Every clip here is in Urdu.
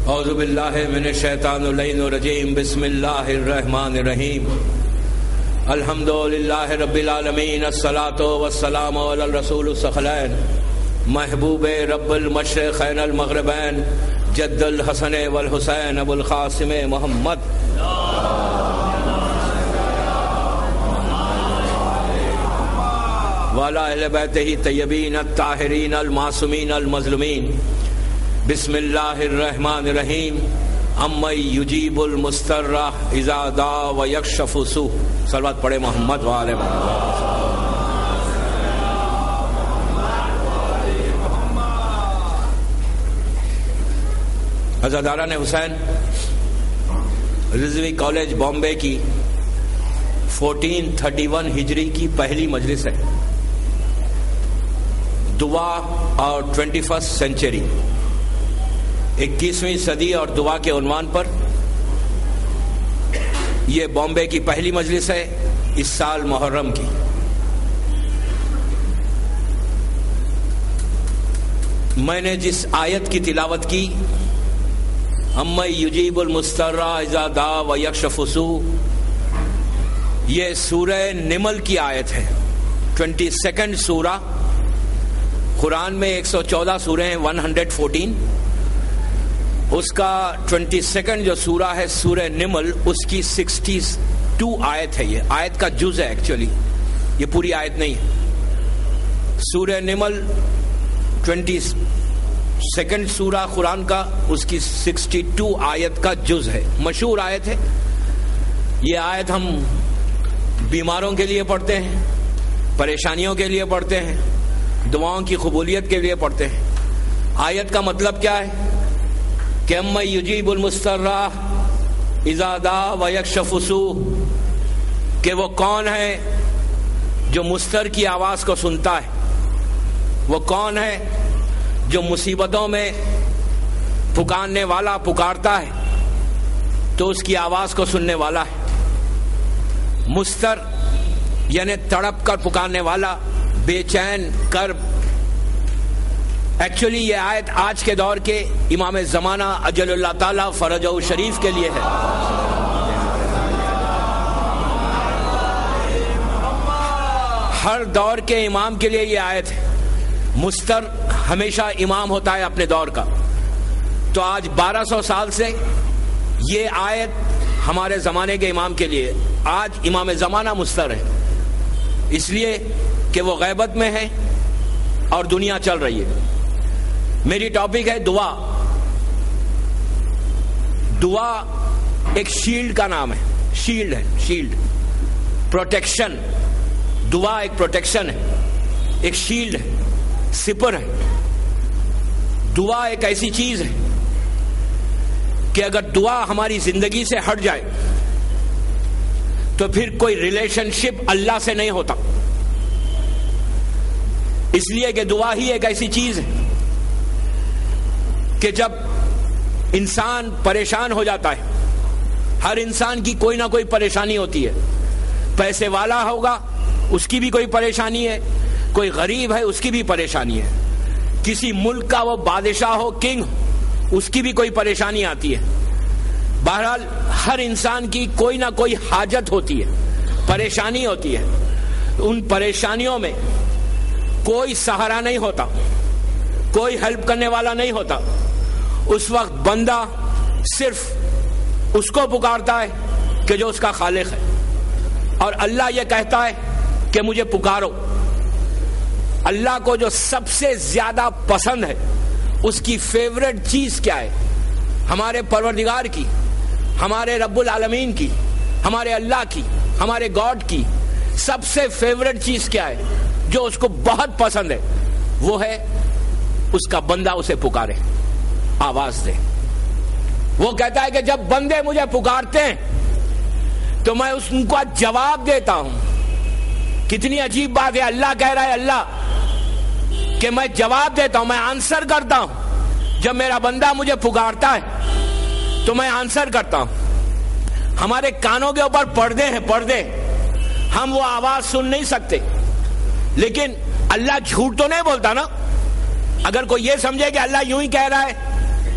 اعوذ باللہ من الشیطان اللعین الرجیم بسم اللہ الرحمن الرحیم الحمد للہ رب العالمین الصلاۃ والسلام علی الرسول الثقلین محبوب رب المشرقین المغربین جد الحسن والحسین ابو القاسم محمد وعلی اہل بیتہ طیبین الطاہرین المعصومین المظلومین بسم اللہ الرحمن الرحیم اما یجیب المضطر اذا دعا ویکشف السوء. صلوات پڑھے محمد وآل محمد. عزاداران حسین، رضوی کالج بامبے کی 1431 ہجری کی پہلی مجلس ہے. دعا اور 21 سینچری، 21ویں صدی اور دعا کے عنوان پر یہ بامبے کی پہلی مجلس ہے اس سال محرم کی. میں نے جس آیت کی تلاوت کی، اما یجیب المضطر اذا دعا ویکشف السوء، یہ سورہ نمل کی آیت ہے. 22 سورہ. قرآن میں 114 سورے ہیں، 114. اس کا 22 جو سورہ ہے سورہ نمل، اس کی 62 آیت ہے. یہ آیت کا جز ہے ایکچولی، یہ پوری آیت نہیں ہے. سورہ نمل 22 سورہ قرآن کا، اس کی 62 آیت کا جز ہے. مشہور آیت ہے. یہ آیت ہم بیماروں کے لیے پڑھتے ہیں، پریشانیوں کے لیے پڑھتے ہیں، دعاؤں کی قبولیت کے لیے پڑھتے ہیں. آیت کا مطلب کیا ہے کہ اما یجیب المضطر اذا دعا ویکشف السوء، کہ وہ کون ہے جو مضطر کی آواز کو سنتا ہے، وہ کون ہے جو مصیبتوں میں پکارنے والا پکارتا ہے تو اس کی آواز کو سننے والا ہے. مضطر یعنی تڑپ کر پکارنے والا، بے چین، کرب. ایکچولی یہ آیت آج کے دور کے امام زمانہ اجل اللہ تعالی فرجہ شریف کے لیے ہے. ہر دور کے امام کے لیے یہ آیت ہے. مضطر ہمیشہ امام ہوتا ہے اپنے دور کا. تو آج 1200 سال سے یہ آیت ہمارے زمانے کے امام کے لیے. آج امام زمانہ مضطر ہے، اس لیے کہ وہ غیبت میں ہے اور دنیا چل رہی ہے. میری ٹاپک ہے دعا. دعا ایک شیلڈ کا نام ہے. شیلڈ ہے، شیلڈ، پروٹیکشن. دعا ایک پروٹیکشن ہے، ایک شیلڈ ہے، سپر ہے. دعا ایک ایسی چیز ہے کہ اگر دعا ہماری زندگی سے ہٹ جائے تو پھر کوئی ریلیشن شپ اللہ سے نہیں ہوتا. اس لیے کہ دعا ہی ایک ایسی چیز ہے کہ جب انسان پریشان ہو جاتا ہے، ہر انسان کی کوئی نہ کوئی پریشانی ہوتی ہے. پیسے والا ہوگا اس کی بھی کوئی پریشانی ہے، کوئی غریب ہے اس کی بھی پریشانی ہے، کسی ملک کا وہ بادشاہ ہو، کنگ، اس کی بھی کوئی پریشانی آتی ہے. بہرحال ہر انسان کی کوئی نہ کوئی حاجت ہوتی ہے، پریشانی ہوتی ہے. ان پریشانیوں میں کوئی سہارا نہیں ہوتا، کوئی ہیلپ کرنے والا نہیں ہوتا. اس وقت بندہ صرف اس کو پکارتا ہے کہ جو اس کا خالق ہے. اور اللہ یہ کہتا ہے کہ مجھے پکارو. اللہ کو جو سب سے زیادہ پسند ہے، اس کی فیوریٹ چیز کیا ہے؟ ہمارے پروردگار کی، ہمارے رب العالمین کی، ہمارے اللہ کی، ہمارے گاڈ کی سب سے فیوریٹ چیز کیا ہے جو اس کو بہت پسند ہے؟ وہ ہے اس کا بندہ اسے پکارے، آواز دے. وہ کہتا ہے کہ جب بندے مجھے پکارتے ہیں تو میں ان کو جواب دیتا ہوں. کتنی عجیب بات ہے. اللہ کہہ رہا ہے، اللہ کہ میں جواب دیتا ہوں، میں آنسر کرتا ہوں. جب میرا بندہ مجھے پکارتا ہے تو میں آنسر کرتا ہوں. ہمارے کانوں کے اوپر پردے ہیں، پردے. ہم وہ آواز سن نہیں سکتے، لیکن اللہ جھوٹ تو نہیں بولتا نا. اگر کوئی یہ سمجھے کہ اللہ یوں ہی کہہ رہا ہے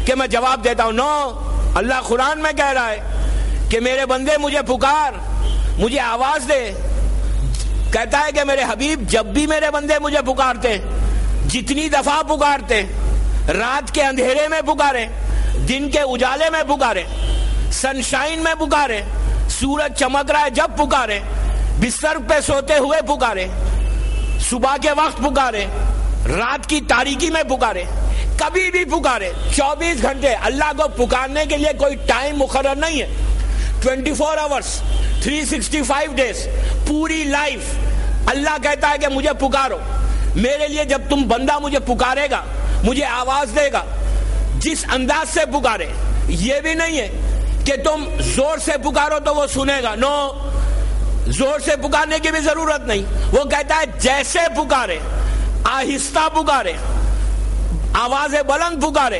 کہ میں جواب دیتا ہوں. نو، اللہ قرآن میں کہہ رہا ہے کہ میرے بندے مجھے پکار، مجھے آواز دے. کہتا ہے کہ میرے حبیب جب بھی میرے بندے مجھے پکارتے، جتنی دفعہ پکارتے، رات کے اندھیرے میں پکارے، دن کے اجالے میں پکارے، سنشائن میں پکارے، سورج چمک رہا ہے جب پکارے، بستر پہ سوتے ہوئے پکارے، صبح کے وقت پکارے، رات کی تاریکی میں پکارے، کبھی بھی پکارے، 24 گھنٹے. اللہ کو پکارنے کے لیے کوئی ٹائم مقرر نہیں ہے. 24 آورس 365 ڈیز، پوری لائف اللہ کہتا ہے کہ مجھے پکارو. میرے لیے جب تم بندہ مجھے پکارے گا، مجھے آواز دے گا، جس انداز سے پکارے، یہ بھی نہیں ہے کہ تم زور سے پکارو تو وہ سنے گا. نو، زور سے پکارنے کی بھی ضرورت نہیں. وہ کہتا ہے جیسے پکارے، آہستہ پکارے، آواز بلند پکارے،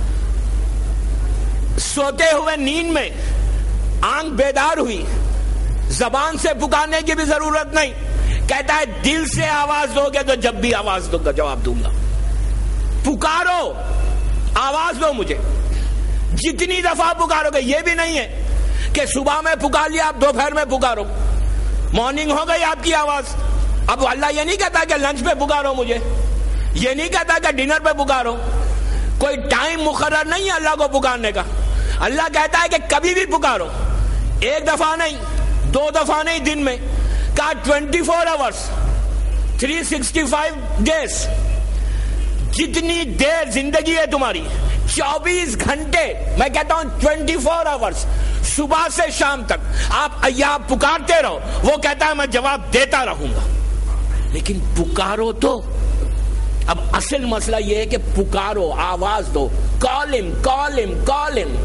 سوتے ہوئے نیند میں آنکھ بیدار ہوئی، زبان سے پکارنے کی بھی ضرورت نہیں. کہتا ہے دل سے آواز دو گے تو جب بھی آواز دو گا جواب دوں گا. پکارو، آواز دو مجھے، جتنی دفعہ پکارو گے. یہ بھی نہیں ہے کہ صبح میں پکار لیا آپ دوپہر میں پکارو، مارننگ ہو گئی آپ کی آواز. اب اللہ یہ نہیں کہتا کہ لنچ پہ پکارو مجھے، یہ نہیں کہتا کہ ڈنر پہ پکارو. کوئی ٹائم مقرر نہیں ہے اللہ کو پکارنے کا. اللہ کہتا ہے کہ کبھی بھی پکارو، ایک دفعہ نہیں، 2 دفعہ نہیں دن میں. کہا 24 آورس 365 ڈیز، جتنی دیر زندگی ہے تمہاری، 24 گھنٹے، میں کہتا ہوں 24 آورس، صبح سے شام تک آپ پکارتے رہو. وہ کہتا ہے میں جواب دیتا رہوں گا. لیکن پکارو تو. اب اصل مسئلہ یہ ہے کہ پکارو، آواز دو. کال ہم، کال ہم، کال ہم،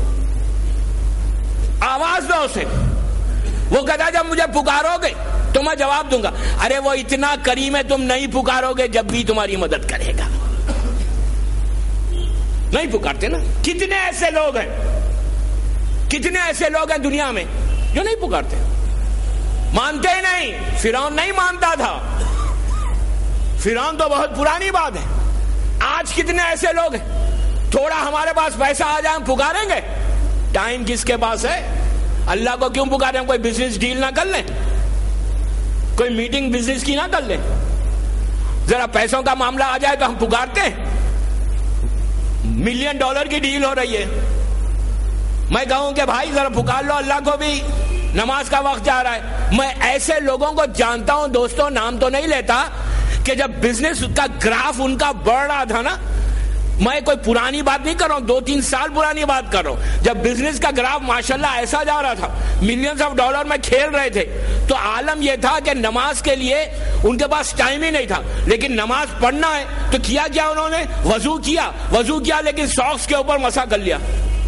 آواز دو اسے. وہ کہتا ہے جب مجھے پکارو گے تو میں جواب دوں گا. ارے وہ اتنا کریم ہے، تم نہیں پکارو گے جب بھی تمہاری مدد کرے گا. نہیں پکارتے نا. کتنے ایسے لوگ ہیں، کتنے ایسے لوگ ہیں دنیا میں جو نہیں پکارتے، مانتے ہی نہیں. فرعون نہیں مانتا تھا، فرعون تو بہت پرانی بات ہے. آج کتنے ایسے لوگ ہیں، تھوڑا ہمارے پاس پیسہ آ جائے ہم پکاریں گے. ٹائم کس کے پاس ہے؟ اللہ کو کیوں پکاریں؟ ہم کوئی بزنس ڈیل نہ کر لیں، کوئی میٹنگ بزنس کی نہ کر لیں. ذرا پیسوں کا معاملہ آ جائے تو ہم پکارتے ہیں. $1 ملین کی ڈیل ہو رہی ہے، میں کہوں کہ بھائی ذرا پکار لو اللہ کو بھی، نماز کا وقت جا رہا ہے. میں ایسے لوگوں کو جانتا ہوں دوستوں، نام تو نہیں لیتا، کہ جب بزنس کا گراف ان کا بڑھ رہا تھا نا، میں کوئی پرانی بات نہیں کر رہا ہوں، 2-3 سال پرانی بات کر رہا ہوں، جب بزنس کا گراف ماشاءاللہ ایسا جا رہا تھا، ملینز آف ڈالر میں کھیل رہے تھے، تو عالم یہ تھا کہ نماز کے لیے ان کے پاس ٹائم ہی نہیں تھا. لیکن نماز پڑھنا ہے تو کیا انہوں نے وضو کیا لیکن ساکس کے اوپر مسا کر لیا.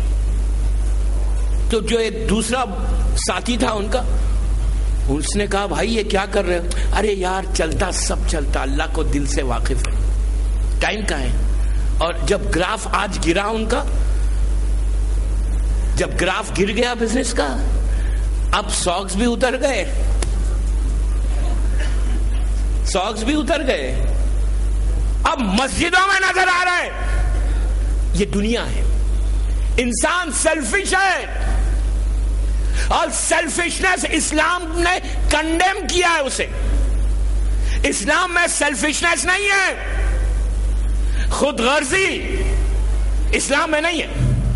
تو جو ایک دوسرا ساتھی تھا ان کا، اس نے کہا بھائی یہ کیا کر رہے ہو؟ ارے یار چلتا سب چلتا، اللہ کو دل سے واقف ہے، ٹائم کہاں ہے. اور جب گراف آج گرا ان کا، جب گراف گر گیا بزنس کا، اب ساکس بھی اتر گئے، ساکس بھی اتر گئے، اب مسجدوں میں نظر آ رہا ہے. یہ دنیا ہے. انسان سیلفش ہے، اور سیلفشنس اسلام نے کنڈیم کیا ہے اسے. اسلام میں سیلفشنس نہیں ہے، خود غرضی اسلام میں نہیں ہے.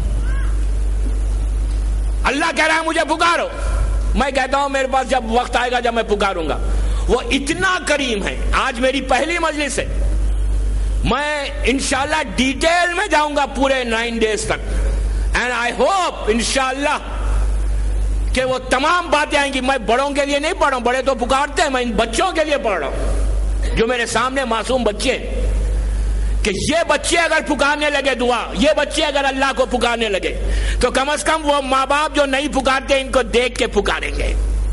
اللہ کہہ رہا ہے مجھے پکارو، میں کہتا ہوں میرے پاس جب وقت آئے گا جب میں پکاروں گا. وہ اتنا کریم ہے. آج میری پہلی مجلس ہے، میں انشاءاللہ ڈیٹیل میں جاؤں گا پورے 9 ڈیز تک، اینڈ آئی ہوپ انشاءاللہ کہ وہ تمام باتیں آئیں گی. میں بڑوں کے لیے نہیں پڑھ رہا ہوں، بڑے تو پکارتے ہیں، میں ان بچوں کے لیے پڑھ رہا ہوں جو میرے سامنے معصوم بچے ہیں، کہ یہ بچے اگر پکارنے لگے دعا، یہ بچے اگر اللہ کو پکارنے لگے تو کم از کم وہ ماں باپ جو نہیں پکارتے ان کو دیکھ کے پکاریں گے.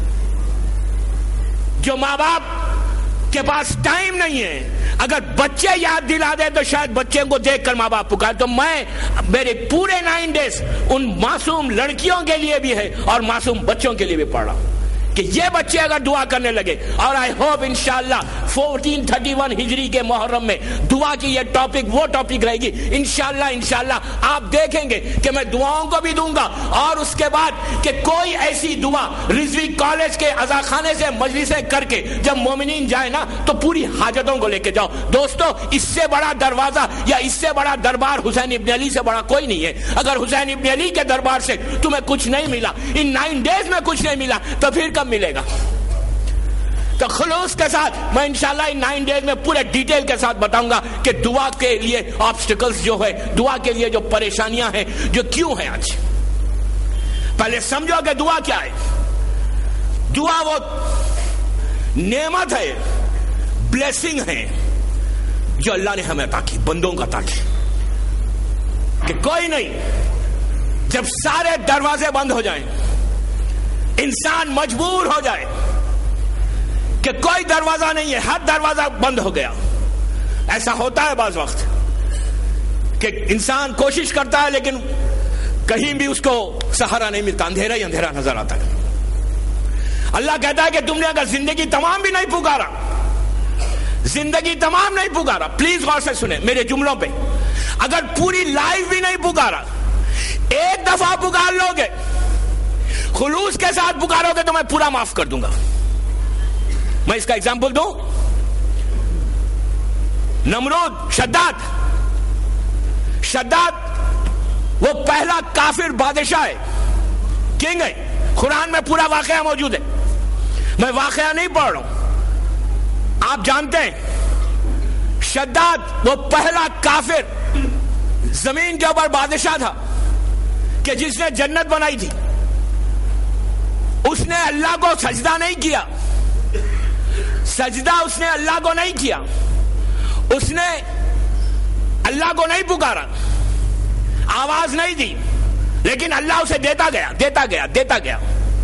جو ماں باپ کے پاس ٹائم نہیں ہے، اگر بچے یاد دلا دے تو شاید بچے کو دیکھ کر ماں باپ پکارے. تو میں میرے پورے 9 ڈیز ان معصوم لڑکیوں کے لیے بھی ہے اور معصوم بچوں کے لیے بھی پڑھ رہا ہوں. کہ یہ بچے اگر دعا کرنے لگے، اور آئی ہوپ انشاءاللہ 1431 ہجری کے محرم میں دعا کی یہ ٹاپک وہ ٹاپک رہے گی انشاءاللہ آپ دیکھیں گے کہ میں دعاؤں کو بھی دوں گا، اور اس کے بعد کہ کوئی ایسی دعا رضوی کالج کے عزاخانے سے مجلسیں کر کے جب مومنین جائے نا تو پوری حاجتوں کو لے کے جاؤ۔ دوستو اس سے بڑا دروازہ یا اس سے بڑا دربار حسین ابن علی سے بڑا کوئی نہیں ہے۔ اگر حسین ابن علی کے دربار سے تمہیں کچھ نہیں ملا، ان 9 days میں کچھ نہیں ملا، تو پھر کب ملے گا؟ تو خلوص کے ساتھ میں انشاءاللہ ان 9 days میں پورے ڈیٹیل کے ساتھ بتاؤں گا کہ دعا کے لیے آبسٹیکلز جو ہے، دعا کے لیے جو پریشانیاں ہیں جو کیوں ہیں آج۔ پہلے سمجھو کہ دعا کیا ہے۔ دعا وہ نعمت ہے، بلیسنگ ہے جو اللہ نے ہمیں عطا کی، بندوں کا عطا کی، کہ کوئی نہیں، جب سارے دروازے بند ہو جائیں، انسان مجبور ہو جائے کہ کوئی دروازہ نہیں ہے، ہر دروازہ بند ہو گیا۔ ایسا ہوتا ہے بعض وقت کہ انسان کوشش کرتا ہے لیکن کہیں بھی اس کو سہارا نہیں ملتا، اندھیرا ہی اندھیرا نظر آتا ہے۔ اللہ کہتا ہے کہ تم نے اگر زندگی تمام بھی نہیں پکارا، زندگی تمام نہیں پکارا، پلیز غور سے سنیں میرے جملوں پہ، اگر پوری لائف بھی نہیں پکارا، ایک دفعہ پکار لو گے، خلوص کے ساتھ پکارو گے تو میں پورا معاف کر دوں گا۔ میں اس کا ایگزامپل دوں، نمرود، شداد وہ پہلا کافر بادشاہ ہے، کنگ ہے، قرآن میں پورا واقعہ موجود ہے، میں واقعہ نہیں پڑھ رہا ہوں، آپ جانتے ہیں شداد وہ پہلا کافر زمین کے اوپر بادشاہ تھا کہ جس نے جنت بنائی تھی۔ اس نے اللہ کو سجدہ نہیں کیا، سجدہ اس نے اللہ کو نہیں کیا، اس نے اللہ کو نہیں پکارا، آواز نہیں دی، لیکن اللہ اسے دیتا گیا،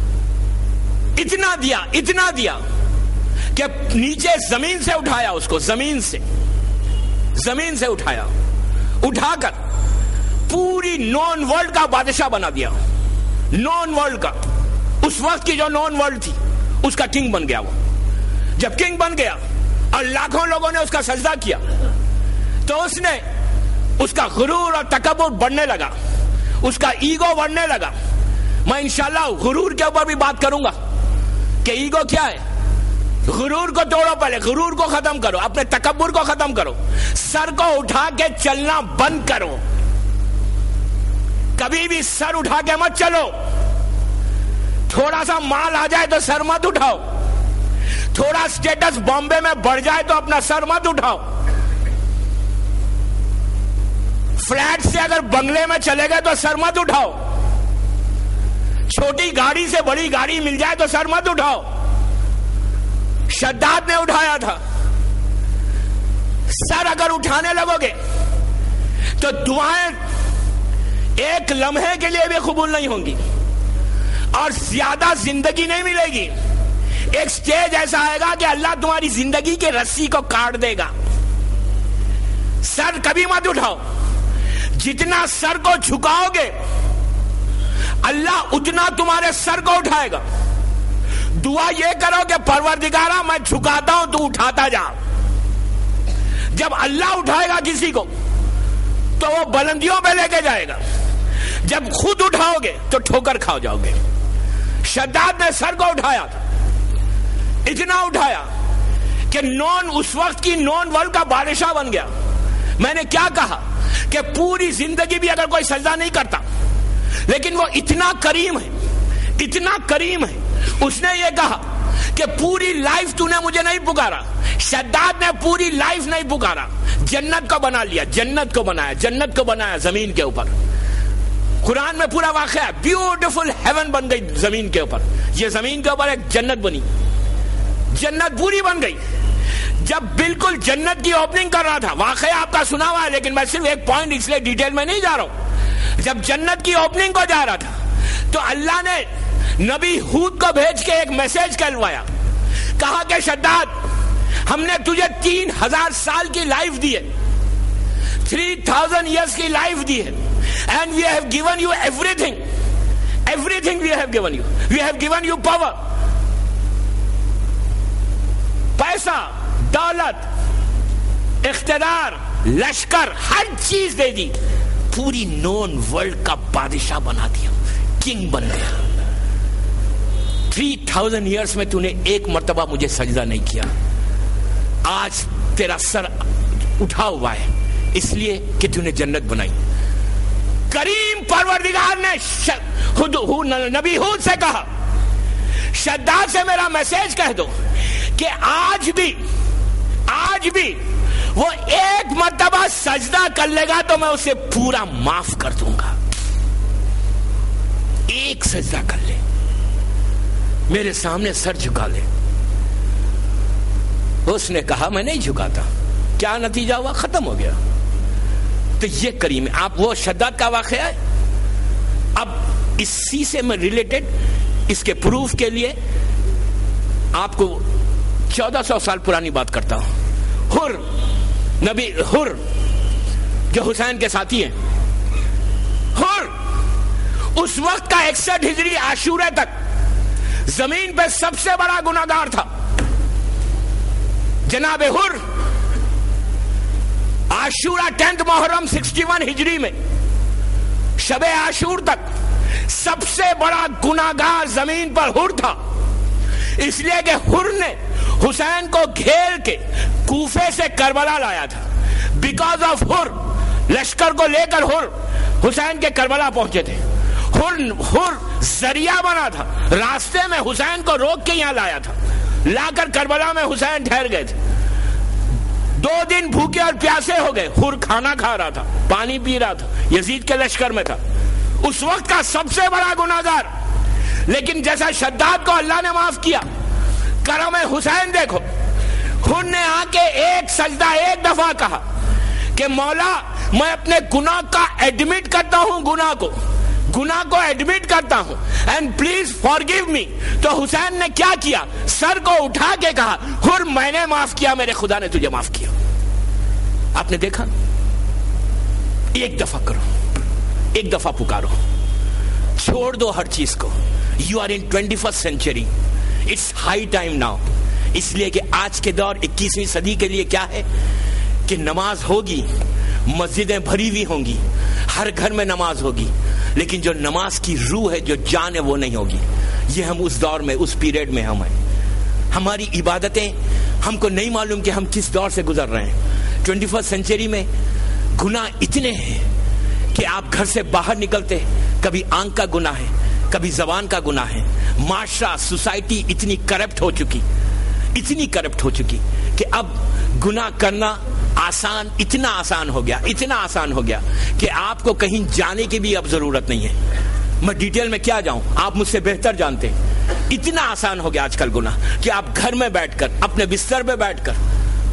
اتنا دیا کہ نیچے زمین سے اٹھایا، اس کو زمین سے اٹھا کر پوری نون ورلڈ کا بادشاہ بنا دیا، نون ورلڈ کا، اس وقت کی جو نون ورلڈ تھی اس کا کنگ بن گیا۔ وہ جب کنگ بن گیا اور لاکھوں لوگوں نے اس کا سجدہ کیا تو اس نے اس کا غرور اور تکبر بڑھنے لگا، اس کا ایگو بڑھنے لگا۔ میں انشاءاللہ غرور کے اوپر بھی بات کروں گا کہ ایگو کیا ہے۔ غرور کو توڑو، پہلے غرور کو ختم کرو، اپنے تکبر کو ختم کرو، سر کو اٹھا کے چلنا بند کرو، کبھی بھی سر اٹھا کے مت چلو، تھوڑا سا مال آ جائے تو سر مت اٹھاؤ، تھوڑا سٹیٹس بامبے میں بڑھ جائے تو اپنا سر مت اٹھاؤ، فلیٹ سے اگر بنگلے میں چلے گئے تو سر مت اٹھاؤ، چھوٹی گاڑی سے بڑی گاڑی مل جائے تو سر مت اٹھاؤ۔ شداد نے اٹھایا تھا، سر اگر اٹھانے لگو گے تو دعائیں ایک لمحے کے لیے بھی قبول نہیں ہوں گی اور زیادہ زندگی نہیں ملے گی۔ ایک سٹیج ایسا آئے گا کہ اللہ تمہاری زندگی کے رسی کو کاٹ دے گا۔ سر کبھی مت اٹھاؤ، جتنا سر کو جھکاؤ گے اللہ اتنا تمہارے سر کو اٹھائے گا۔ دعا یہ کرو کہ پروردگارا میں جھکاتا ہوں تو اٹھاتا جا۔ جب اللہ اٹھائے گا کسی کو تو وہ بلندیوں پہ لے کے جائے گا، جب خود اٹھاؤ گے تو ٹھوکر کھاؤ جاؤ گے۔ شداد نے سر کو اٹھایا تھا، اتنا اٹھایا کہ اس وقت کی نون ورلڈ کا بادشاہ بن گیا۔ میں نے کیا کہا کہ پوری زندگی بھی اگر کوئی سجدہ نہیں کرتا لیکن وہ اتنا کریم ہے، اس نے یہ کہا کہ پوری لائف تو نے مجھے نہیں پکارا۔ شداد نے پوری لائف نہیں پکارا، جنت کو بنا لیا، جنت کو بنایا زمین کے اوپر۔ قرآن میں پورا واقعہ ہے، بیوٹیفل ہیون بن گئی زمین کے اوپر، یہ زمین کے اوپر ایک جنت بنی، جنت پوری بن گئی۔ جب بالکل جنت کی اوپننگ کر رہا تھا، واقعہ آپ کا سنا ہوا ہے لیکن میں صرف ایک پوائنٹ اس لیے ڈیٹیل میں نہیں جا رہا ہوں، جب جنت کی اوپننگ کو جا رہا تھا تو اللہ نے نبی ہود کو بھیج کے ایک میسج کہلوایا، کہا کہ شداد ہم نے تجھے 3000 سال کی لائف دی ہے، 3000 years کی لائف دی ہے، and we have given you everything we have given you, we have given you power, پیسہ، دولت، اقتدار، لشکر، ہر چیز دے دی، پوری نون ورلڈ کا بادشاہ بنا دیا، کنگ بن گیا۔ 3000 ایئرس میں تو نے ایک مرتبہ مجھے سجدہ نہیں کیا، آج تیرا سر اٹھا ہوا ہے اس لیے کہ تو نے جنت بنائی۔ کریم پروردگار نے نبی ہود سے کہا، شداد سے میرا میسج کہہ دو کہ آج بھی وہ ایک مرتبہ سجدہ کر لے گا تو میں اسے پورا معاف کر دوں گا۔ ایک سجدہ کر لے، میرے سامنے سر جھکا لے۔ اس نے کہا میں نہیں جھکاتا، کیا نتیجہ ہوا؟ ختم ہو گیا۔ تو یہ کریم ہے۔ آپ وہ شداد کا واقعہ ہے۔ اب اسی سے میں ریلیٹڈ اس کے پروف کے لیے آپ کو 1400 سال پرانی بات کرتا ہوں۔ ہر جو حسین کے ساتھی ہیں، ہر اس وقت کا 61 ہجری عاشورے تک زمین پہ سب سے بڑا گناہگار تھا۔ جناب ہر عاشورہ 10 محرم 61 ہجری میں شب عاشور تک سب سے بڑا گناہگار زمین پر ہر تھا، اس لیے کہ ہر نے حسین کو گھیر کے کوفے سے کربلا لایا تھا۔ بیکاز آف ہر، لشکر کو لے کر ہر حسین کے کربلا پہنچے تھے۔ ہر ذریعہ بنا تھا، راستے میں حسین کو روک کے یہاں لایا تھا، لا کر کربلا میں حسین ٹھہر گئے تھے۔ 2 دن بھوکے اور پیاسے ہو گئے۔ ہر کھانا کھا رہا تھا، پانی پی رہا تھا، یزید کے لشکر میں تھا، اس وقت کا سب سے بڑا گناہگار۔ لیکن جیسا شداد کو اللہ نے معاف کیا، کرم حسین دیکھو، ہر نے آ کے ایک سجدہ ایک دفعہ کہا کہ مولا میں اپنے گناہ کا ایڈمٹ کرتا ہوں، گناہ کو ایڈمٹ کرتا ہوں، اینڈ پلیز فارگیو می۔ تو حسین نے کیا کیا؟ سر کو اٹھا کے کہا، ہر میں نے معاف کیا، میرے خدا نے تجھے معاف کیا۔ آپ نے دیکھا؟ ایک دفعہ کرو، ایک دفعہ پکارو، چھوڑ دو ہر چیز کو۔ You are in 21st century، it's high time now. اس لیے کہ آج کے دور 21ویں صدی کے لیے کیا ہے کہ نماز ہوگی، مسجدیں بھری ہوئی ہوں گی، ہر گھر میں نماز ہوگی، لیکن جو نماز کی روح ہے، جو جان ہے، وہ نہیں ہوگی۔ یہ ہم اس دور میں، اس پیریڈ میں ہم ہیں۔ ہماری عبادتیں ہم کو نہیں معلوم کہ ہم کس دور سے گزر رہے ہیں۔ 21st century میں گناہ اتنے ہیں کہ آپ گھر سے باہر نکلتے، کبھی آنکھ کا گناہ ہے، کبھی زبان کا گناہ ہے۔ معاشرہ، سوسائٹی اتنی کرپٹ ہو چکی کہ اب گناہ کرنا اتنا آسان ہو گیا کہ آپ کو کہیں جانے کی بھی اب ضرورت نہیں ہے۔ میں ڈیٹیل میں کیا جاؤں، آپ مجھ سے بہتر جانتے ہیں۔ اتنا آسان ہو گیا آج کل گناہ کہ آپ گھر میں بیٹھ کر، اپنے بستر پہ بیٹھ کر،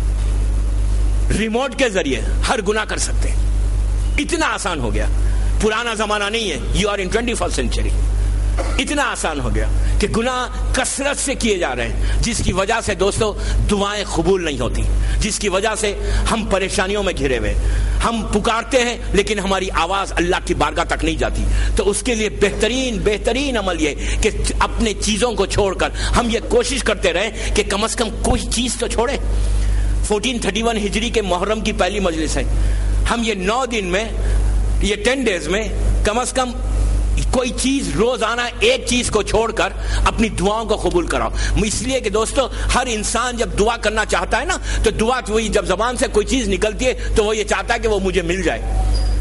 ریموٹ کے ذریعے ہر گناہ کر سکتے ہیں۔ اتنا آسان ہو گیا، پرانا زمانہ نہیں ہے۔ You are in 21st century۔ اتنا آسان ہو گیا کہ گناہ کثرت سے کیے جا رہے ہیں، جس کی وجہ سے دوستو دعائیں قبول نہیں ہوتی، جس کی وجہ سے ہم پریشانیوں میں گھرے ہوئے، ہم پکارتے ہیں لیکن ہماری آواز اللہ کی بارگاہ تک نہیں جاتی۔ تو اس کے لیے بہترین عمل یہ کہ اپنے چیزوں کو چھوڑ کر ہم یہ کوشش کرتے رہیں کہ کم از کم کوئی چیز تو چھوڑے۔ 1431 ہجری کے محرم کی پہلی مجلس ہے، ہم یہ 9 دن میں، یہ 10 days میں کم از کم کوئی چیز روزانہ ایک چیز کو چھوڑ کر اپنی دعاؤں کو قبول کراؤ۔ اس لیے کہ دوستو ہر انسان جب دعا کرنا چاہتا ہے نا، تو دعا وہی جب زبان سے کوئی چیز نکلتی ہے تو وہ یہ چاہتا ہے کہ وہ مجھے مل جائے۔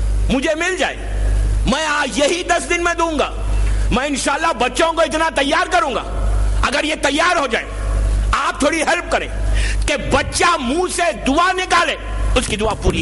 میں یہی 10 دن میں دوں گا۔ میں انشاءاللہ بچوں کو اتنا تیار کروں گا، اگر یہ تیار ہو جائے، آپ تھوڑی ہیلپ کریں کہ بچہ منہ سے دعا نکالے، اس کی دعا پوری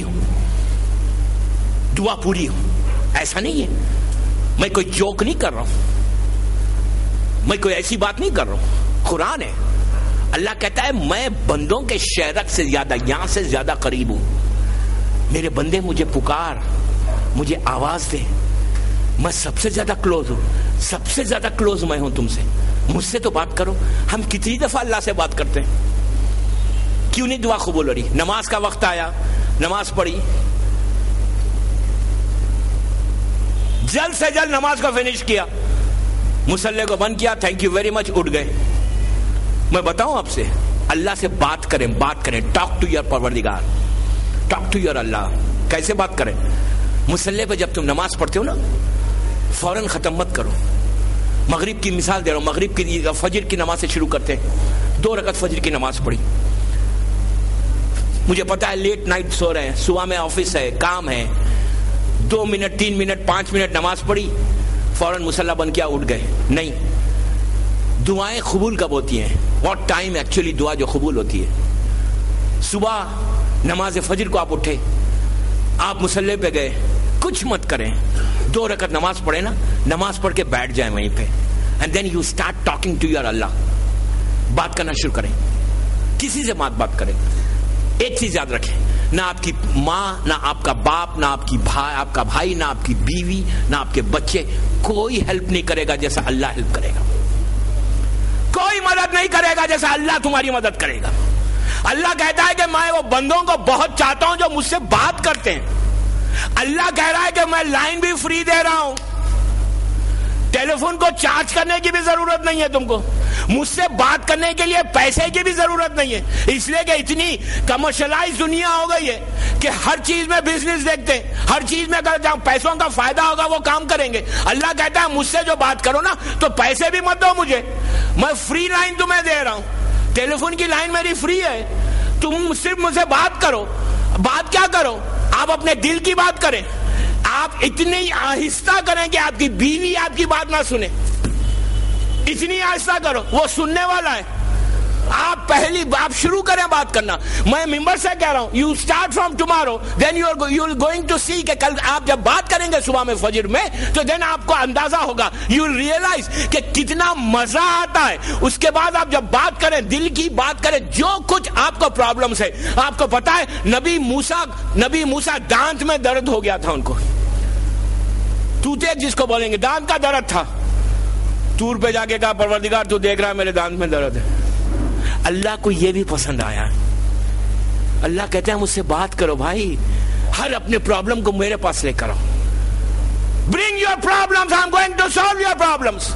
ہو۔ ایسا نہیں ہے، میں کوئی جوک نہیں کر رہا ہوں، میں کوئی ایسی بات نہیں کر رہا ہوں، قرآن ہے۔ اللہ کہتا ہے میں بندوں کے شہرت سے زیادہ، یہاں سے زیادہ قریب ہوں۔ میرے بندے مجھے پکار، مجھے آواز دے، میں سب سے زیادہ کلوز ہوں، سب سے زیادہ کلوز میں ہوں تم سے، مجھ سے تو بات کرو۔ ہم کتنی دفعہ اللہ سے بات کرتے ہیں، کیوں نہیں دعا قبول ہو رہی؟ نماز کا وقت آیا، نماز پڑھی، جلد سے جلد نماز کو فنش کیا، مصلی کو بند کیا، تھینک یو ویری مچ، اٹھ گئے۔ میں بتاؤں آپ سے، اللہ سے بات کریں. ٹاک ٹو یور پروردگار, ٹاک ٹو یور اللہ. کیسے بات کریں؟ مصلی پہ جب تم نماز پڑھتے ہو نا, فوراً ختم مت کرو. مغرب کی مثال دے رہا ہوں, مغرب کی فجر کی نماز سے شروع کرتے ہیں. 2 رکعت فجر کی نماز پڑھی. مجھے پتا ہے لیٹ نائٹ سو رہے ہیں, صبح میں آفس ہے, کام ہے, 2 منٹ 3 منٹ 5 منٹ نماز پڑھی, فوراً مصلی بند کیا, اٹھ گئے. نہیں, دعائیں قبول کب ہوتی ہیں؟ واٹ ٹائم ایکچولی دعا جو قبول ہوتی ہے؟ صبح نماز فجر کو آپ اٹھے, آپ مصلی پہ گئے, کچھ مت کریں, 2 رکعت نماز پڑھے نا, نماز پڑھ کے بیٹھ جائیں وہیں پہ, and then you start talking to your Allah. بات کرنا شروع کریں, کسی سے بات کریں. ایک چیز یاد رکھیں, نہ آپ کی ماں, نہ آپ کا باپ, نہ آپ کا بھائی, نہ آپ کی بیوی, نہ آپ کے بچے, کوئی ہیلپ نہیں کرے گا جیسا اللہ ہیلپ کرے گا. کوئی مدد نہیں کرے گا جیسا اللہ تمہاری مدد کرے گا. اللہ کہتا ہے کہ میں وہ بندوں کو بہت چاہتا ہوں جو مجھ سے بات کرتے ہیں. اللہ کہہ رہا ہے کہ میں لائن بھی فری دے رہا ہوں, ٹیلی فون کو چارج کرنے کی بھی ضرورت نہیں ہے تم کو, مجھ سے بات کرنے کے لیے پیسے کی بھی ضرورت نہیں ہے. اس لیے کہ اتنی کمرشلائز دنیا ہو گئی ہے کہ ہر چیز میں بزنس دیکھتے ہیں, ہر چیز میں اگر جہاں پیسوں کا فائدہ ہوگا وہ کام کریں گے. اللہ کہتا ہے مجھ سے جو بات کرو نا تو پیسے بھی مت دو مجھے, میں فری لائن تمہیں دے رہا ہوں. ٹیلی فون کی لائن میری فری ہے, تم صرف مجھ سے بات کرو. بات کیا کرو؟ آپ اپنے دل کی بات کریں. آپ اتنی آہستہ کریں کہ آپ کی بیوی آپ کی بات نہ سنے, اتنی آہستہ کرو, وہ سننے والا ہے. آپ شروع کریں بات کرنا. میں ممبر سے کہہ رہا ہوں, you start from tomorrow, then you are going to see کہ کل آپ جب بات کریں گے صبح میں فجر میں, تو دین آپ کو اندازہ ہوگا, یو ول ریئلائز کہ کتنا مزہ آتا ہے. اس کے بعد آپ جب بات کریں, دل کی بات کریں, جو کچھ آپ کو پرابلمس ہے. آپ کو پتا ہے نبی موسیٰ دانت میں درد ہو گیا تھا ان کو, توتے جس کو بولیں گے, دانت کا درد تھا. طور پہ جا کے کہا پروردگار تو دیکھ رہا ہے میرے دانت میں درد ہے. اللہ کو یہ بھی پسند آیا. اللہ کہتے ہیں مجھ سے بات کرو بھائی, ہر اپنے پرابلم کو میرے پاس لے کر آؤ. Bring your problems, I'm going to solve your problems.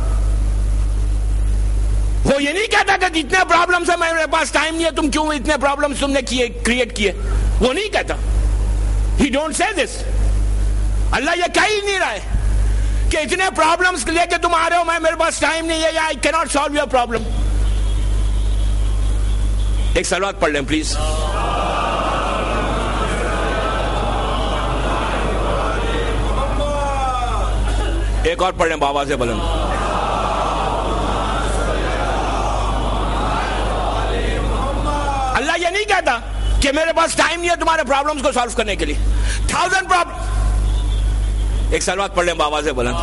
وہ یہ نہیں کہتا کہ اتنے پرابلمس ہیں میرے پاس ٹائم نہیں ہے, تم کیوں اتنے پرابلمس تم نے کریٹ کیے, وہ نہیں کہتا. He don't say this. اللہ یہ کہہ ہی نہیں رہا ہے کہ اتنے پرابلمس لے کے تم آ رہے ہو, میں میرے پاس ٹائم نہیں ہے, یا I cannot solve your problem. ایک صلوات پڑھ لیں پلیز. ایک اور پڑھ لیں بابا سے بلند. اللہ یہ نہیں کہتا کہ میرے پاس ٹائم نہیں ہے تمہارے پرابلمس کو سالو کرنے کے لیے. 1000 پرابلم. ایک صلوات پڑھ لیں بابا سے بلند.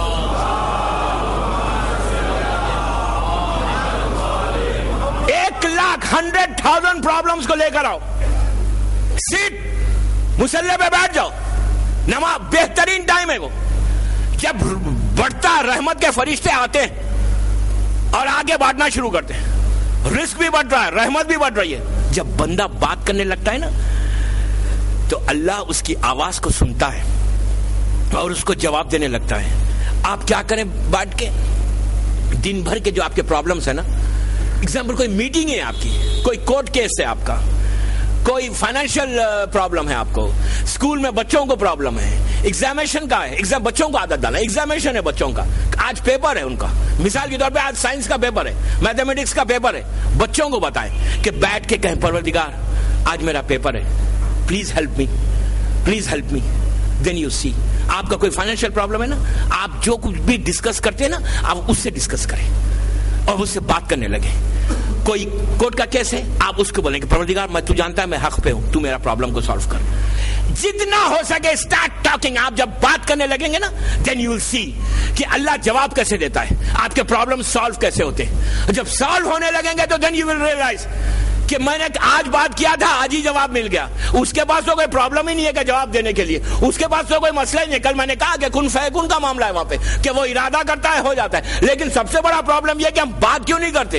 1,100,000 پرابلمس کو لے کر آؤ, سیٹ مصلی پہ بیٹھ جاؤ. نماز بہترین ٹائم ہے وہ, جب بڑھتا رحمت کے فرشتے آتے ہیں اور آگے بانٹنا شروع کرتے ہیں. رزق بھی بڑھ رہا ہے, رحمت بھی بڑھ رہی ہے. جب بندہ بات کرنے لگتا ہے نا تو اللہ اس کی آواز کو سنتا ہے اور اس کو جواب دینے لگتا ہے. آپ کیا کریں بیٹھ کے, دن بھر کے جو آپ کے پرابلمس ہیں نا, ایگزامپل کوئی میٹنگ ہے آپ کی, کوئی کورٹ کیس ہے آپ کا, کوئی فائنینشیل پرابلم ہے آپ کو, اسکول میں بچوں کو پرابلم ہے, ایگزامیشن کا ہے, بچوں کو عادت ڈالا, ایگزامیشن ہے بچوں کا, آج پیپر ہے ان کا, مثال کے طور پہ آج سائنس کا پیپر ہے, میتھمیٹکس کا پیپر ہے. بچوں کو بتائیں کہ بیٹھ کے کہیں پروردگار آج میرا پیپر ہے, please help me, please help me. Then you see. آپ کا کوئی فائنینشیل پرابلم ہے نا, آپ جو کچھ بھی ڈسکس کرتے ہیں نا, آپ اس سے ڈسکس کریں اور اس سے بات کرنے لگے. کوئی کورٹ کا کیس ہے, آپ اس کو بولیں کہ پروردگار میں, تو جانتا ہے میں حق پہ ہوں, تو میرا پرابلم کو سالو کر. جتنا ہو سکے اسٹارٹ ٹاکنگ. آپ جب بات کرنے لگیں گے نا, دین یو ول سی کہ اللہ جواب کیسے دیتا ہے, آپ کے پرابلم سالو کیسے ہوتے ہیں. جب سالو ہونے لگیں گے تو دین یو ول ریئلائز کہ میں نے آج بات کیا تھا, آج ہی جواب مل گیا. اس کے پاس تو کوئی پرابلم ہی نہیں ہے کہ جواب دینے کے لیے, اس کے پاس تو کوئی مسئلہ ہی نہیں. کل میں نے کہا کہ کن فیکن کا معاملہ ہے وہاں پہ, کہ وہ ارادہ کرتا ہے ہو جاتا ہے. لیکن سب سے بڑا پرابلم یہ کہ ہم بات کیوں نہیں کرتے.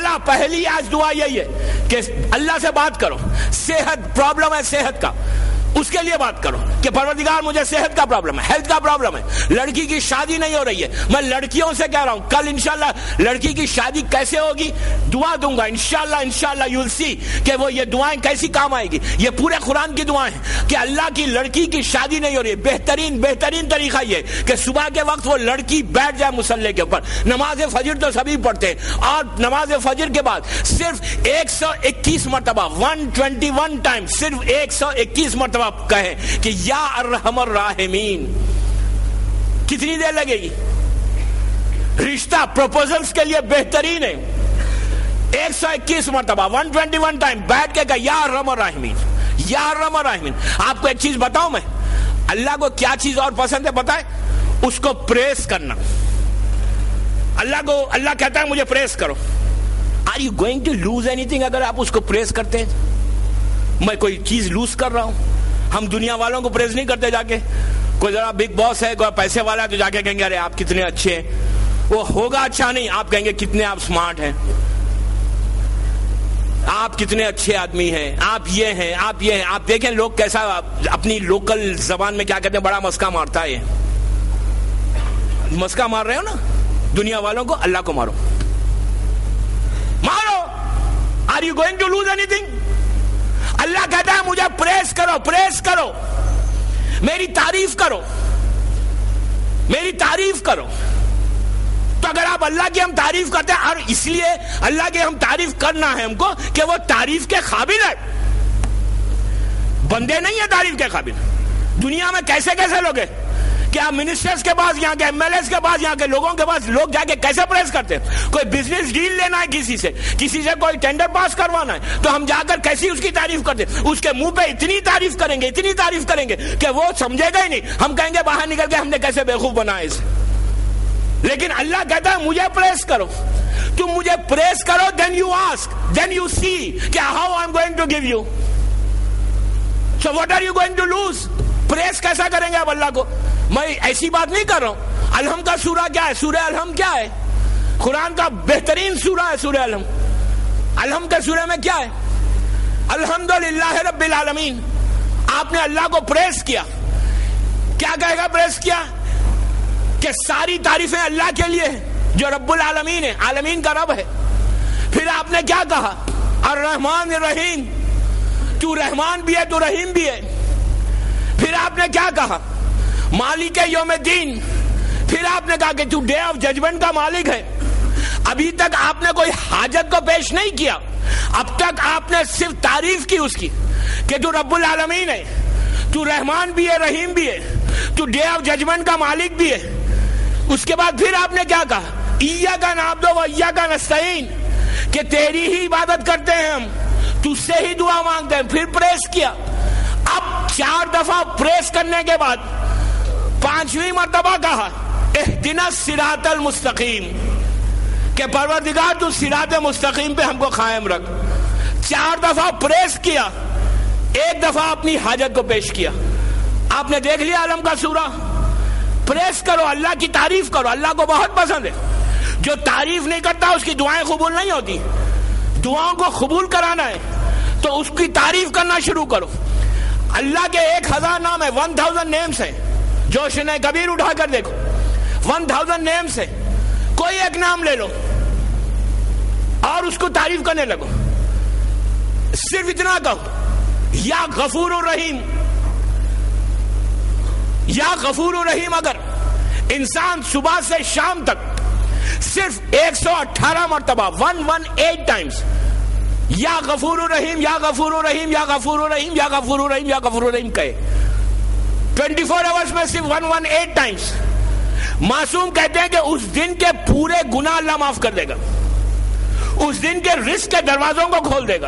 پہلی آج دعا یہی ہے کہ اللہ سے بات کرو. صحت پرابلم ہے, صحت کا اس کے لیے بات کرو کہ پروردگار مجھے صحت کا پرابلم ہے, ہیلتھ کا پرابلم ہے, لڑکی کی شادی نہیں ہو رہی ہے. میں لڑکیوں سے کہہ رہا ہوں کل انشاءاللہ لڑکی کی شادی کیسے ہوگی, دعا دوں گا انشاءاللہ یو ول سی کہ وہ یہ دعائیں کیسی کام آئے گی. یہ پورے قرآن کی دعائیں ہیں کہ اللہ کی لڑکی کی شادی نہیں ہو رہی ہے. بہترین طریقہ یہ کہ صبح کے وقت وہ لڑکی بیٹھ جائے مصلی کے اوپر. نماز فجر تو سبھی پڑھتے ہیں, اور نماز فجر کے بعد صرف 121 مرتبہ 121 ٹائم صرف 121 مرتبہ کہیں کہ یا ارحم الراحمین. کتنی دیر لگے گی؟ رشتہ پروپوزلز کے لیے بہترین ہے. 121 مرتبہ 121 ٹائم بیٹھ کے کہا یا ارحم الراحمین, یا ارحم الراحمین. آپ کو ایک چیز بتاؤں, میں اللہ کو کیا چیز اور پسند ہے بتائیں؟ اس کو پریس کرنا. اللہ کہتا ہے مجھے پریس کرو. Are you going to lose anything اگر آپ اس کو پریس کرتے ہیں؟ میں کوئی چیز لوز کر رہا ہوں؟ ہم دنیا والوں کو پریز نہیں کرتے جا کے. کوئی ذرا بگ باس ہے, کوئی پیسے والا ہے تو جا کے کہیں گے ارے آپ کتنے اچھے ہیں. وہ ہوگا اچھا نہیں, آپ کہیں گے کتنے آپ سمارٹ ہیں, آپ کتنے اچھے آدمی ہیں, آپ یہ ہیں, آپ یہ ہیں. آپ دیکھیں لوگ کیسا اپنی لوکل زبان میں کیا کہتے ہیں, بڑا مسکا مارتا ہے. مسکا مار رہے ہو نا دنیا والوں کو, اللہ کو مارو مارو. Are you going to lose anything? Allah کہتا ہے مجھے پریس کرو, پریس کرو, میری تعریف کرو, میری تعریف کرو. تو اگر آپ اللہ کی ہم تعریف کرتے ہیں, اور اس لیے اللہ کی ہم تعریف کرنا ہے ہم کو کہ وہ تعریف کے قابل ہے. بندے نہیں ہیں تعریف کے قابل. دنیا میں کیسے کیسے لوگ ہیں کہ آپ منسٹرز کے پاس, یہاں کے ایم ایل ایز کے پاس, یہاں کے لوگوں کے پاس لوگ جا کے کیسے پریس کرتے ہیں. کوئی بزنس ڈیل لینا ہے کسی سے کوئی ٹینڈر پاس کروانا ہے, تو ہم جا کر کیسی اس کی تعریف کرتے ہیں. اس کے منہ پہ اتنی تعریف کریں گے, اتنی تعریف کریں گے کہ وہ سمجھے گا ہی نہیں. ہم کہیں گے باہر نکل کے ہم نے کیسے بیوقوف بنایا اسے. لیکن اللہ کہتا ہے مجھے پریس کرو. تم مجھے پریس کرو, then you ask, then you see کہ how I'm going to give you. So what are you going to lose? Press کیسا کریں گے آپ اللہ کو؟ میں ایسی بات نہیں کر رہا ہوں. الحم کا سورہ کیا ہے؟ سورہ الحم کیا ہے؟ قرآن کا بہترین سورہ ہے سورہ الحم. الحم کے سورہ میں کیا ہے؟ الحمدللہ رب العالمین. آپ نے اللہ کو پریس کیا. کیا کہے گا پریس کیا؟ کہ ساری تعریفیں اللہ کے لیے ہیں جو رب العالمین ہے, عالمین کا رب ہے. پھر آپ نے کیا کہا؟ الرحمن الرحیم, تو رحمان بھی ہے تو رحیم بھی ہے. پھر آپ نے کیا کہا؟ مالک یوم الدین. پھر آپ نے کہا کہ تو ڈے آف ججمنٹ کا مالک ہے. ابھی تک آپ نے کوئی حاجت کو پیش نہیں کیا, اب تک آپ نے صرف تعریف کی اس کی کہ تو رب العالمین ہے, تو رحمان بھی ہے, رحیم بھی ہے, تو ڈے آف ججمنٹ کا مالک بھی ہے. اس کے بعد پھر آپ نے کیا کہا؟ ایاک نعبد و ایاک نستعین, کہ تیری ہی عبادت کرتے ہیں ہم, تجھ سے ہی دعا مانگتے ہیں. پھر پریس کیا. اب 4 دفعہ پریس کرنے کے بعد 5ویں مرتبہ کہا اہدنا الصراط المستقیم, کہ پروردگار تو صراط مستقیم پہ ہم کو قائم رکھ. 4 دفعہ پریس کیا, 1 دفعہ اپنی حاجت کو پیش کیا. آپ نے دیکھ لیا علم کا سورہ. پریس کرو, اللہ کی تعریف کرو. اللہ کو بہت پسند ہے. جو تعریف نہیں کرتا اس کی دعائیں قبول نہیں ہوتی. دعاؤں کو قبول کرانا ہے تو اس کی تعریف کرنا شروع کرو. اللہ کے 1000 نام ہے, 1000 نیمز ہیں. جوشن کبیر اٹھا کر دیکھو, 1000 نیمز ہیں. کوئی ایک نام لے لو اور اس کو تعریف کرنے لگو. صرف اتنا کہو یا غفور الرحیم, یا غفور الرحیم. اگر انسان صبح سے شام تک صرف 118 مرتبہ 118 ٹائمز یا غفور الرحیم, یا غفور الرحیم, یا غفور الرحیم, یا غفور الرحیم, یا غفور الرحیم کہے 24 آورز میں صرف 118 ٹائمز, معصوم کہتے ہیں کہ اس دن کے پورے گناہ اللہ معاف کر دے گا. اس دن کے رزق کے دروازوں کو کھول دے گا,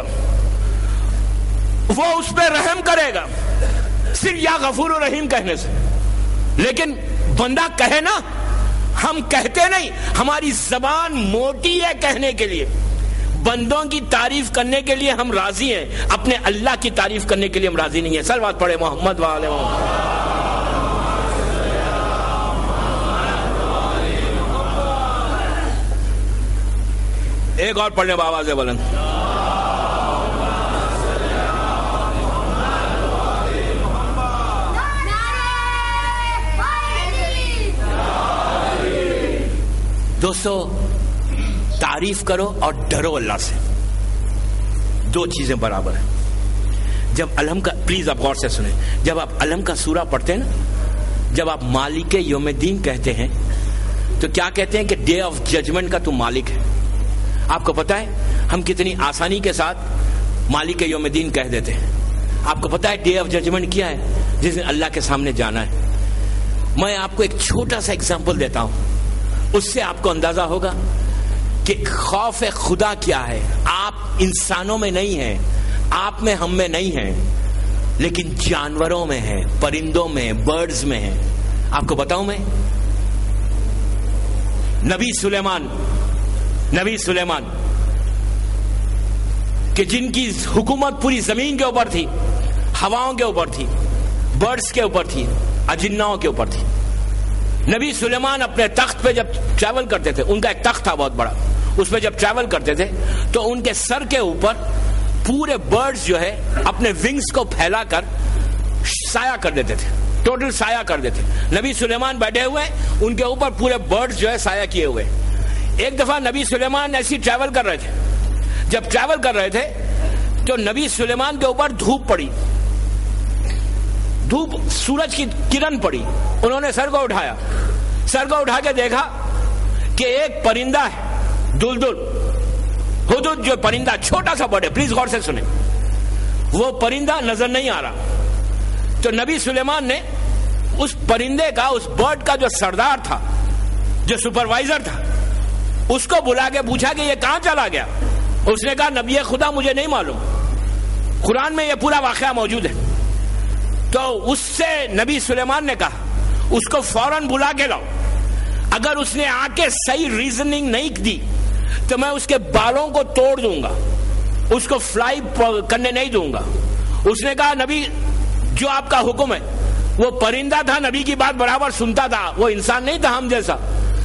وہ اس پہ رحم کرے گا صرف یا غفور الرحیم کہنے سے. لیکن بندہ کہے نا, ہم کہتے نہیں, ہماری زبان موٹی ہے کہنے کے لیے. بندوں کی تعریف کرنے کے لیے ہم راضی ہیں, اپنے اللہ کی تعریف کرنے کے لیے ہم راضی نہیں ہیں. صلوات پڑھے محمد وآلہ محمد. ایک اور پڑھنے بآواز بلند. دوستو تعریف کرو اور ڈرو اللہ سے، دو چیزیں برابر ہیں. جب علم کا، پلیز آپ غور سے سنیں، جب آپ علم کا سورہ پڑھتے ہیں نا، جب آپ مالک یوم الدین کہتے ہیں تو کیا کہتے ہیں کہ ڈے آف ججمنٹ کا تو مالک ہے. آپ کو پتا ہے ہم کتنی آسانی کے ساتھ مالک یوم الدین کہہ دیتے ہیں. آپ کو پتا ہے ڈے آف ججمنٹ کیا ہے؟ جس دن اللہ کے سامنے جانا ہے. میں آپ کو ایک چھوٹا سا ایگزامپل دیتا ہوں، اس سے آپ کو اندازہ ہوگا کہ خوف خدا کیا ہے. آپ انسانوں میں نہیں ہیں، آپ میں، ہم میں نہیں ہیں، لیکن جانوروں میں ہیں، پرندوں میں، برڈز میں ہیں. آپ کو بتاؤں میں، نبی سلیمان کہ جن کی حکومت پوری زمین کے اوپر تھی، ہواؤں کے اوپر تھی، برڈز کے اوپر تھی، اجناؤں کے اوپر تھی. نبی سلیمان اپنے تخت پہ جب ٹریول کرتے تھے، ان کا ایک تخت تھا بہت بڑا، اس پہ جب ٹریول کرتے تھے تو ان کے سر کے اوپر پورے برڈز جو ہے اپنے ونگز کو پھیلا کر سایہ کر دیتے تھے، ٹوٹل سایہ کر دیتے. نبی سلیمان بیٹھے ہوئے، ان کے اوپر پورے برڈز جو ہے سایہ کیے ہوئے. ایک دفعہ نبی سلیمان ایسی ٹریول کر رہے تھے. جب ٹریول کر رہے تھے تو نبی سلیمان کے اوپر دھوپ پڑی، دھوپ، سورج کی کرن پڑی. انہوں نے سر کو اٹھا کے دیکھا کہ ایک پرندہ ہے، دلدل، ہدہد جو پرندہ، چھوٹا سا برڈ ہے، پلیز غور سے سنیں، وہ پرندہ نظر نہیں آ رہا. تو نبی سلیمان نے اس پرندے کا، اس برڈ کا جو سردار تھا، جو سپروائزر تھا، اس کو بلا کے پوچھا کہ یہ کہاں چلا گیا. اس نے کہا نبی خدا مجھے نہیں معلوم، قرآن میں یہ پورا واقعہ موجود ہے. تو اس سے نبی سلیمان نے کہا اس کو فوراً بلا کے لاؤ. اگر اس نے آ کے صحیح ریزننگ نہیں دی تو میں اس کے بالوں کو توڑ دوں گا، اس کو فلائی کرنے نہیں دوں گا. اس نے کہا نبی جو آپ کا حکم ہے. وہ پرندہ تھا، نبی کی بات برابر سنتا تھا، وہ انسان نہیں تھا ہم جیسا.